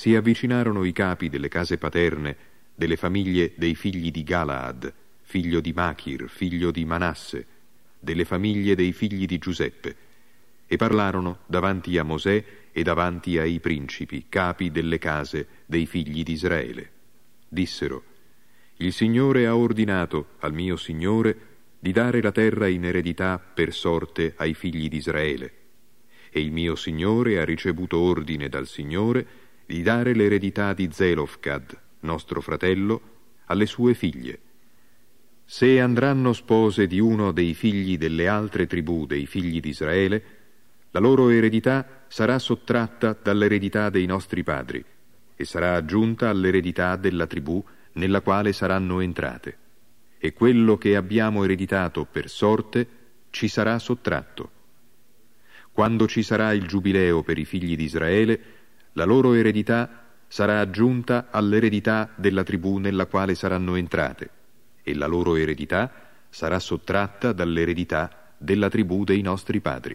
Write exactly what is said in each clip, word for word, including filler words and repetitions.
si avvicinarono i capi delle case paterne delle famiglie dei figli di Galaad, figlio di Machir, figlio di Manasse, delle famiglie dei figli di Giuseppe, e parlarono davanti a Mosè e davanti ai principi, capi delle case dei figli di Israele. Dissero: il Signore ha ordinato al mio Signore di dare la terra in eredità per sorte ai figli di Israele, e il mio Signore ha ricevuto ordine dal Signore di dare l'eredità di Zelofgad, nostro fratello, alle sue figlie. Se andranno spose di uno dei figli delle altre tribù dei figli di Israele, la loro eredità sarà sottratta dall'eredità dei nostri padri e sarà aggiunta all'eredità della tribù nella quale saranno entrate, e quello che abbiamo ereditato per sorte ci sarà sottratto. Quando ci sarà il giubileo per i figli di Israele, la loro eredità sarà aggiunta all'eredità della tribù nella quale saranno entrate, e la loro eredità sarà sottratta dall'eredità della tribù dei nostri padri.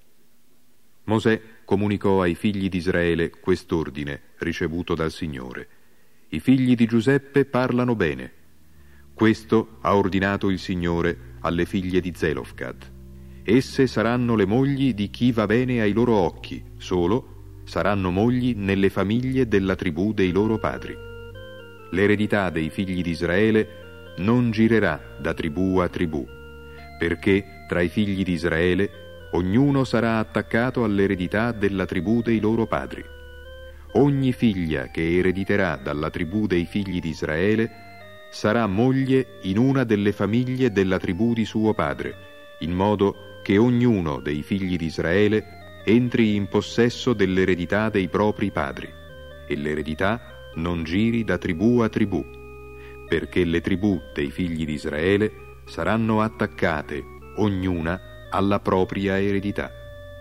Mosè comunicò ai figli di Israele quest'ordine ricevuto dal Signore. I figli di Giuseppe parlano bene. Questo ha ordinato il Signore alle figlie di Zelofgad. Esse saranno le mogli di chi va bene ai loro occhi, solo saranno mogli nelle famiglie della tribù dei loro padri. L'eredità dei figli di Israele non girerà da tribù a tribù, perché tra i figli di Israele ognuno sarà attaccato all'eredità della tribù dei loro padri. Ogni figlia che erediterà dalla tribù dei figli di Israele sarà moglie in una delle famiglie della tribù di suo padre, in modo che ognuno dei figli di Israele entri in possesso dell'eredità dei propri padri, e l'eredità non giri da tribù a tribù, perché le tribù dei figli di Israele saranno attaccate, ognuna alla propria eredità.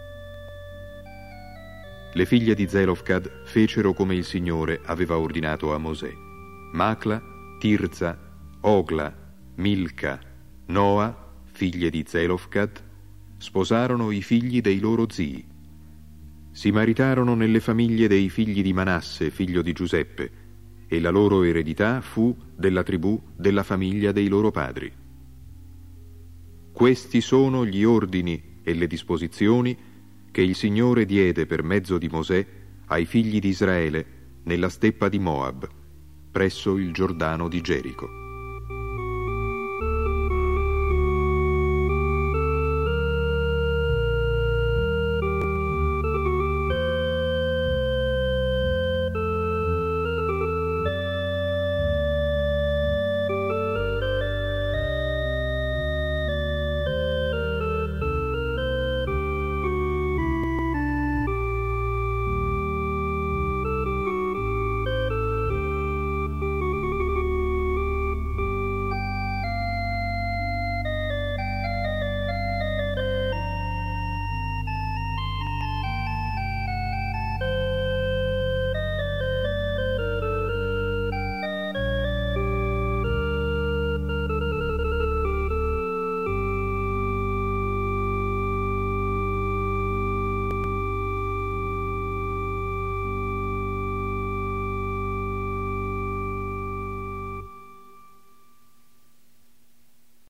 Le figlie di Zelofgad fecero come il Signore aveva ordinato a Mosè. Macla, Tirza, Ogla, Milca, Noa, figlie di Zelofgad, sposarono i figli dei loro zii. Si maritarono nelle famiglie dei figli di Manasse, figlio di Giuseppe, e la loro eredità fu della tribù della famiglia dei loro padri. Questi sono gli ordini e le disposizioni che il Signore diede per mezzo di Mosè ai figli di Israele nella steppa di Moab, presso il Giordano di Gerico.